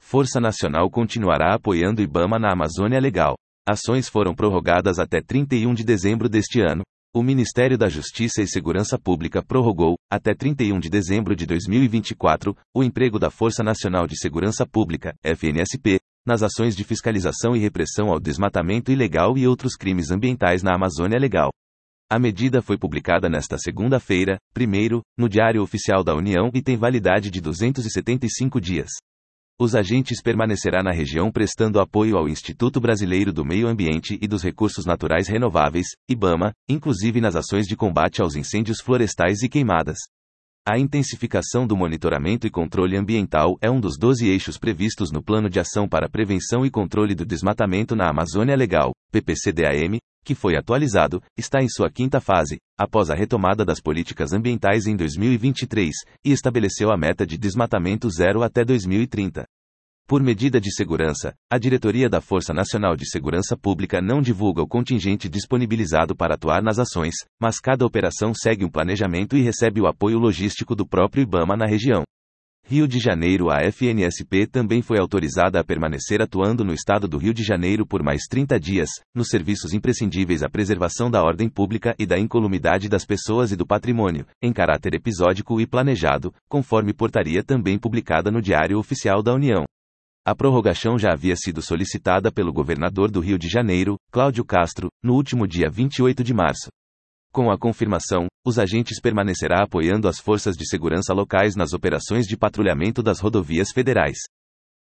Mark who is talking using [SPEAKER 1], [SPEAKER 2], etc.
[SPEAKER 1] Força Nacional continuará apoiando IBAMA na Amazônia Legal. Ações foram prorrogadas até 31 de dezembro deste ano. O Ministério da Justiça e Segurança Pública prorrogou, até 31 de dezembro de 2024, o emprego da Força Nacional de Segurança Pública, FNSP, nas ações de fiscalização e repressão ao desmatamento ilegal e outros crimes ambientais na Amazônia Legal. A medida foi publicada nesta segunda-feira, 1º, no Diário Oficial da União e tem validade de 275 dias. Os agentes permanecerão na região prestando apoio ao Instituto Brasileiro do Meio Ambiente e dos Recursos Naturais Renováveis, IBAMA, inclusive nas ações de combate aos incêndios florestais e queimadas. A intensificação do monitoramento e controle ambiental é um dos 12 eixos previstos no Plano de Ação para Prevenção e Controle do Desmatamento na Amazônia Legal, PPCDAM, que foi atualizado, está em sua 5ª fase, após a retomada das políticas ambientais em 2023, e estabeleceu a meta de desmatamento zero até 2030. Por medida de segurança, a diretoria da Força Nacional de Segurança Pública não divulga o contingente disponibilizado para atuar nas ações, mas cada operação segue um planejamento e recebe o apoio logístico do próprio IBAMA na região. Rio de Janeiro. A FNSP também foi autorizada a permanecer atuando no estado do Rio de Janeiro por mais 30 dias, nos serviços imprescindíveis à preservação da ordem pública e da incolumidade das pessoas e do patrimônio, em caráter episódico e planejado, conforme portaria também publicada no Diário Oficial da União. A prorrogação já havia sido solicitada pelo governador do Rio de Janeiro, Cláudio Castro, no último dia 28 de março. Com a confirmação, os agentes permanecerão apoiando as forças de segurança locais nas operações de patrulhamento das rodovias federais.